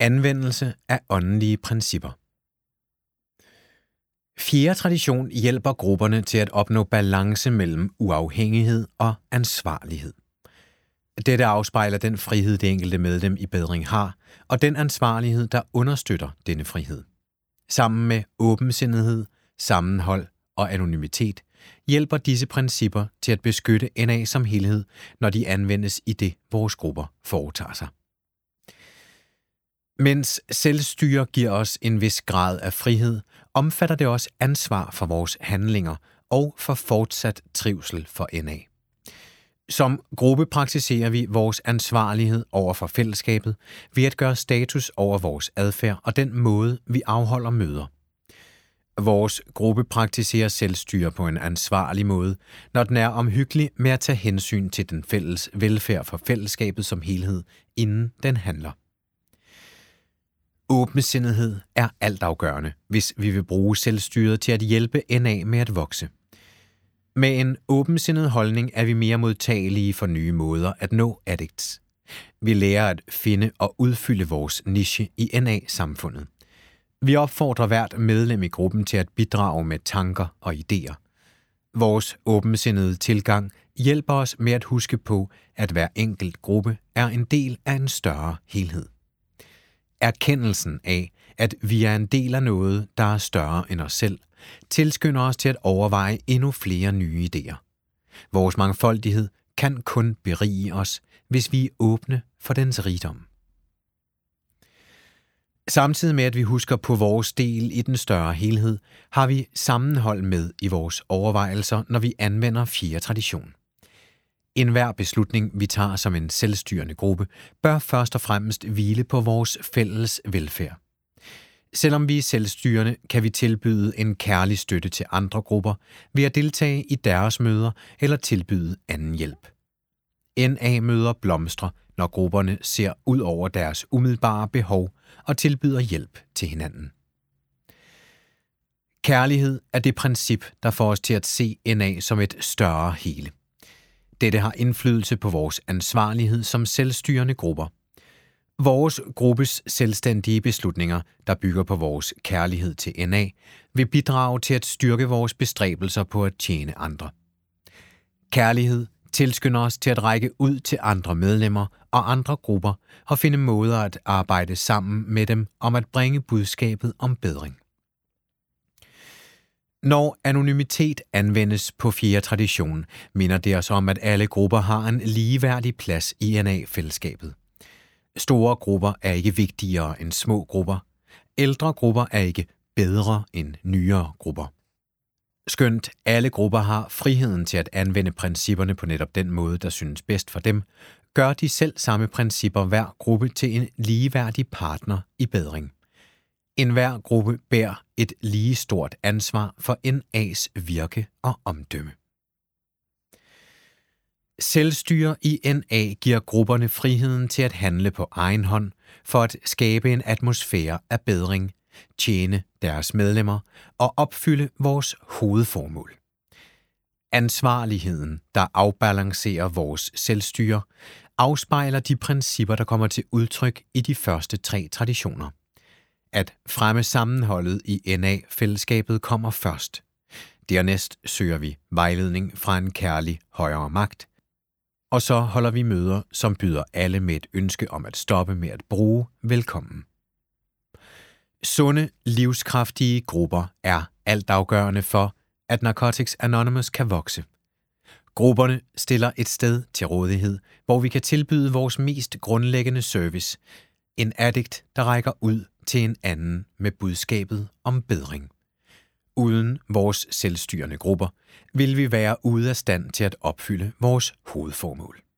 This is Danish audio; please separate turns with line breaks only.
Anvendelse af åndelige principper. Fjerde tradition hjælper grupperne til at opnå balance mellem uafhængighed og ansvarlighed. Dette afspejler den frihed, det enkelte medlem i bedring har, og den ansvarlighed, der understøtter denne frihed. Sammen med åbensindighed, sammenhold og anonymitet hjælper disse principper til at beskytte NA som helhed, når de anvendes i det, vores grupper foretager sig. Mens selvstyre giver os en vis grad af frihed, omfatter det også ansvar for vores handlinger og for fortsat trivsel for NA. Som gruppe praktiserer vi vores ansvarlighed over for fællesskabet ved at gøre status over vores adfærd og den måde, vi afholder møder. Vores gruppe praktiserer selvstyre på en ansvarlig måde, når den er omhyggelig med at tage hensyn til den fælles velfærd for fællesskabet som helhed, inden den handler. Åbensindighed er altafgørende, hvis vi vil bruge selvstyret til at hjælpe NA med at vokse. Med en åbensindet holdning er vi mere modtagelige for nye måder at nå addicts. Vi lærer at finde og udfylde vores niche i NA-samfundet. Vi opfordrer hvert medlem i gruppen til at bidrage med tanker og idéer. Vores åbensindede tilgang hjælper os med at huske på, at hver enkelt gruppe er en del af en større helhed. Erkendelsen af, at vi er en del af noget, der er større end os selv, tilskynder os til at overveje endnu flere nye idéer. Vores mangfoldighed kan kun berige os, hvis vi er åbne for dens rigdom. Samtidig med, at vi husker på vores del i den større helhed, har vi sammenhold med i vores overvejelser, når vi anvender fjerde tradition. Enhver beslutning, vi tager som en selvstyrende gruppe, bør først og fremmest hvile på vores fælles velfærd. Selvom vi er selvstyrende, kan vi tilbyde en kærlig støtte til andre grupper ved at deltage i deres møder eller tilbyde anden hjælp. NA-møder blomstrer, når grupperne ser ud over deres umiddelbare behov og tilbyder hjælp til hinanden. Kærlighed er det princip, der får os til at se NA som et større hele. Dette har indflydelse på vores ansvarlighed som selvstyrende grupper. Vores gruppes selvstændige beslutninger, der bygger på vores kærlighed til NA, vil bidrage til at styrke vores bestræbelser på at tjene andre. Kærlighed tilskynder os til at række ud til andre medlemmer og andre grupper og finde måder at arbejde sammen med dem om at bringe budskabet om bedring. Når anonymitet anvendes på fjerde tradition, minder det os om, at alle grupper har en ligeværdig plads i NA-fællesskabet. Store grupper er ikke vigtigere end små grupper. Ældre grupper er ikke bedre end nyere grupper. Skønt alle grupper har friheden til at anvende principperne på netop den måde, der synes bedst for dem, gør de selv samme principper hver gruppe til en ligeværdig partner i bedring. Enhver gruppe bærer et lige stort ansvar for NA's virke og omdømme. Selvstyre i NA giver grupperne friheden til at handle på egen hånd for at skabe en atmosfære af bedring, tjene deres medlemmer og opfylde vores hovedformål. Ansvarligheden, der afbalancerer vores selvstyre, afspejler de principper, der kommer til udtryk i de første 3 traditioner. At fremme sammenholdet i NA-fællesskabet kommer først. Dernæst søger vi vejledning fra en kærlig højere magt. Og så holder vi møder, som byder alle med et ønske om at stoppe med at bruge velkommen. Sunde, livskraftige grupper er altafgørende for, at Narcotics Anonymous kan vokse. Grupperne stiller et sted til rådighed, hvor vi kan tilbyde vores mest grundlæggende service. En addict, der rækker ud til en anden med budskabet om bedring. Uden vores selvstyrende grupper vil vi være ude af stand til at opfylde vores hovedformål.